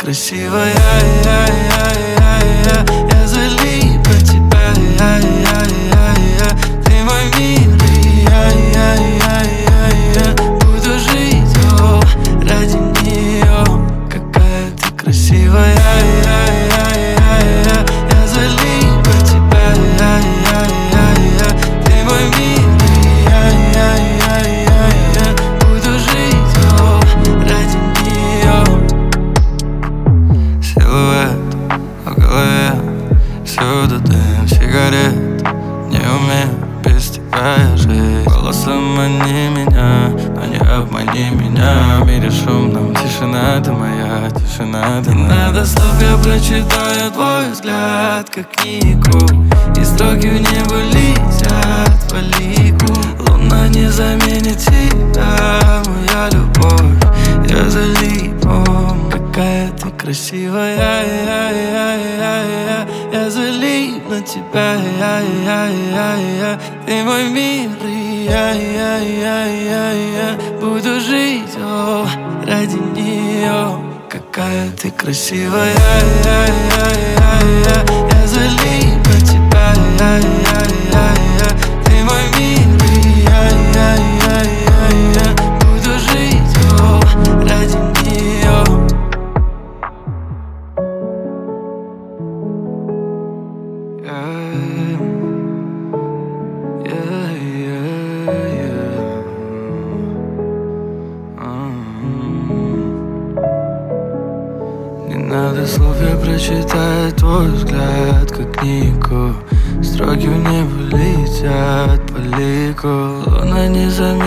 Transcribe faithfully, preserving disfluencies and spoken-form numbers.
красивая, я, я, я, я, я залип от тебя, я, я, я, я, ты мой мир, и я, я, я, я, я буду жить, о, ради нее. Какая ты красивая, я, я, я, я, я залип от тебя, я, я, я, я, ты мой мир, и я, я, я, я, я буду жить, о, ради нее. Силуэт в голове, всюду дым сигарет. Не умею без тебя я жить. Голосом мани меня, но не обмани меня. В мире шумном тишина ты моя, тишина ты моя. Не надо слов, я прочитаю твой взгляд, как книгу, и строки в небо летят по лику. Луна не заменит тебя, моя любовь. Я залип, о, какая ты красивая, я, я, я, я, я залип на тебя, я, я, я, я, ты мой мир, и я, я, я, я, я буду жить, о, ради нее. Какая ты красивая, я, я, я, я, я залип на тебя, я, я, я, я, ты мой мир, и я, я, я, я, я буду жить, о, ради нее. Yeah, yeah, yeah. Не надо слов, я прочитаю твой взгляд, как книгу. Строки в небо летят по лику. Луна не заметит